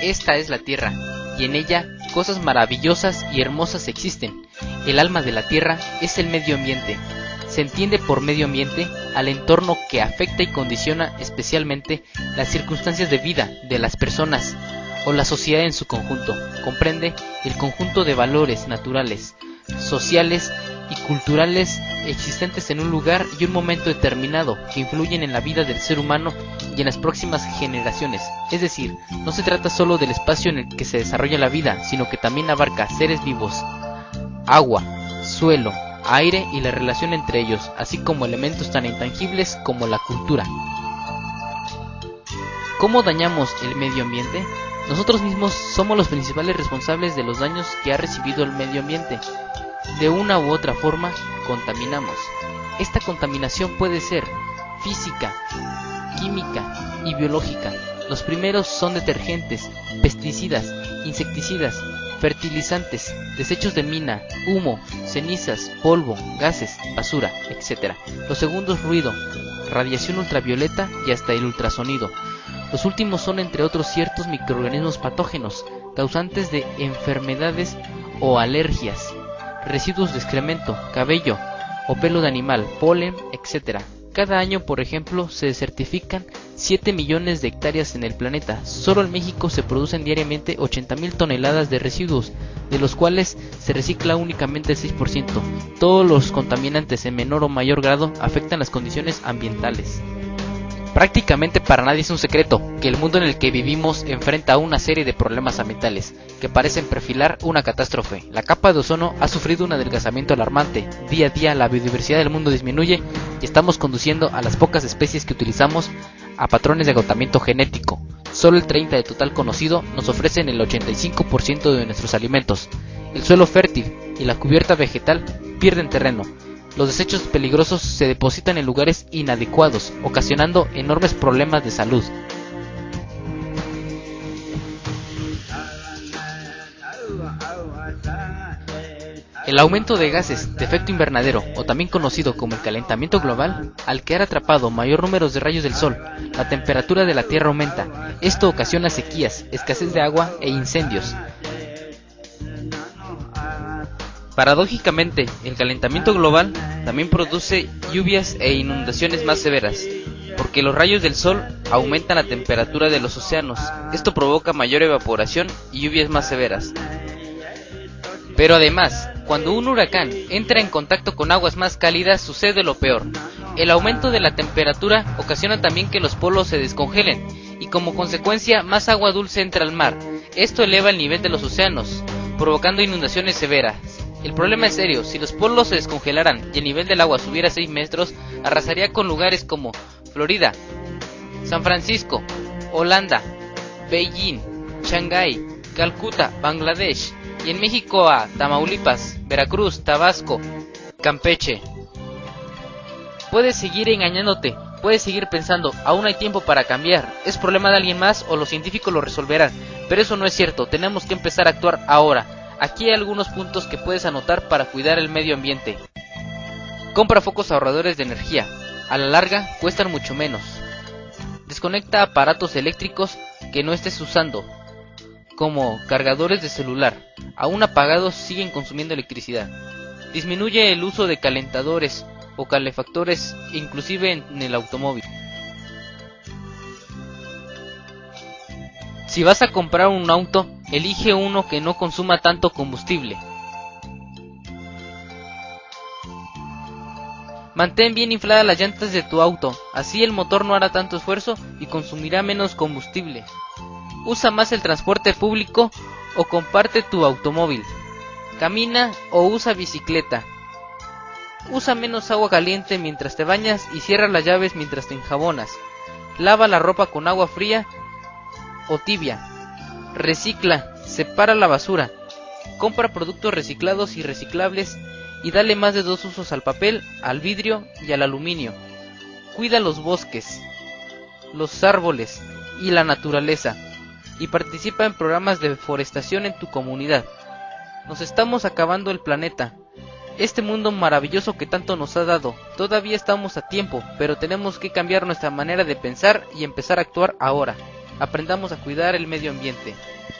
Esta es la Tierra, y en ella cosas maravillosas y hermosas existen. El alma de la Tierra es el medio ambiente. Se entiende por medio ambiente al entorno que afecta y condiciona especialmente las circunstancias de vida de las personas o la sociedad en su conjunto. Comprende el conjunto de valores naturales, sociales y culturales existentes en un lugar y un momento determinado que influyen en la vida del ser humano y en las próximas generaciones. Es decir, no se trata solo del espacio en el que se desarrolla la vida, sino que también abarca seres vivos, agua, suelo, aire y la relación entre ellos, así como elementos tan intangibles como la cultura. ¿Cómo dañamos el medio ambiente? Nosotros mismos somos los principales responsables de los daños que ha recibido el medio ambiente. De una u otra forma, contaminamos. Esta contaminación puede ser física, química y biológica. Los primeros son detergentes, pesticidas, insecticidas, fertilizantes, desechos de mina, humo, cenizas, polvo, gases, basura, etc. Los segundos, ruido, radiación ultravioleta y hasta el ultrasonido. Los últimos son, entre otros, ciertos microorganismos patógenos, causantes de enfermedades o alergias, residuos de excremento, cabello o pelo de animal, polen, etc. Cada año, por ejemplo, se certifican 7 millones de hectáreas en el planeta. Solo en México se producen diariamente 80,000 toneladas de residuos, de los cuales se recicla únicamente el 6%. Todos los contaminantes en menor o mayor grado afectan las condiciones ambientales. Prácticamente para nadie es un secreto que el mundo en el que vivimos enfrenta una serie de problemas ambientales que parecen perfilar una catástrofe. La capa de ozono ha sufrido un adelgazamiento alarmante. Día a día la biodiversidad del mundo disminuye y estamos conduciendo a las pocas especies que utilizamos a patrones de agotamiento genético. Solo el 30% del total conocido nos ofrecen el 85% de nuestros alimentos. El suelo fértil y la cubierta vegetal pierden terreno. Los desechos peligrosos se depositan en lugares inadecuados, ocasionando enormes problemas de salud. El aumento de gases de efecto invernadero, o también conocido como el calentamiento global, al quedar atrapado mayor número de rayos del sol, la temperatura de la Tierra aumenta. Esto ocasiona sequías, escasez de agua e incendios. Paradójicamente, el calentamiento global también produce lluvias e inundaciones más severas, porque los rayos del sol aumentan la temperatura de los océanos. Esto provoca mayor evaporación y lluvias más severas. Pero además, cuando un huracán entra en contacto con aguas más cálidas, sucede lo peor. El aumento de la temperatura ocasiona también que los polos se descongelen, y como consecuencia, más agua dulce entra al mar. Esto eleva el nivel de los océanos, provocando inundaciones severas. El problema es serio. Si los polos se descongelaran y el nivel del agua subiera 6 metros, arrasaría con lugares como Florida, San Francisco, Holanda, Beijing, Shanghái, Calcuta, Bangladesh, y en México a Tamaulipas, Veracruz, Tabasco, Campeche. Puedes seguir engañándote, puedes seguir pensando, aún hay tiempo para cambiar, es problema de alguien más o los científicos lo resolverán, pero eso no es cierto, tenemos que empezar a actuar ahora. Aquí hay algunos puntos que puedes anotar para cuidar el medio ambiente. Compra focos ahorradores de energía, a la larga cuestan mucho menos. Desconecta aparatos eléctricos que no estés usando, como cargadores de celular, aún apagados siguen consumiendo electricidad. Disminuye el uso de calentadores o calefactores, inclusive en el automóvil. Si vas a comprar un auto, elige uno que no consuma tanto combustible. Mantén bien infladas las llantas de tu auto, así el motor no hará tanto esfuerzo y consumirá menos combustible. Usa más el transporte público o comparte tu automóvil. Camina o usa bicicleta. Usa menos agua caliente mientras te bañas y cierra las llaves mientras te enjabonas. Lava la ropa con agua fría o tibia. Recicla, separa la basura. Compra productos reciclados y reciclables y dale más de 2 usos al papel, al vidrio y al aluminio. Cuida los bosques, los árboles y la naturaleza y participa en programas de deforestación en tu comunidad. Nos estamos acabando el planeta. Este mundo maravilloso que tanto nos ha dado. Todavía estamos a tiempo, pero tenemos que cambiar nuestra manera de pensar y empezar a actuar ahora. Aprendamos a cuidar el medio ambiente.